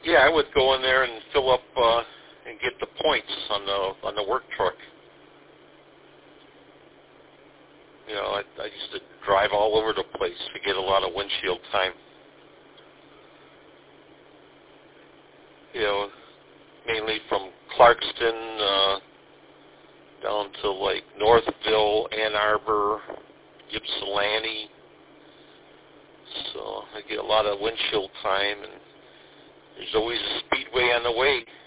Yeah, I would go in there and fill up and get the points on the work truck. You know, I used to drive all over the place to get a lot of windshield time. You know, mainly from Clarkston down to like Northville, Ann Arbor, Ypsilanti. So I get a lot of windshield time, and there's always a speedway on the way.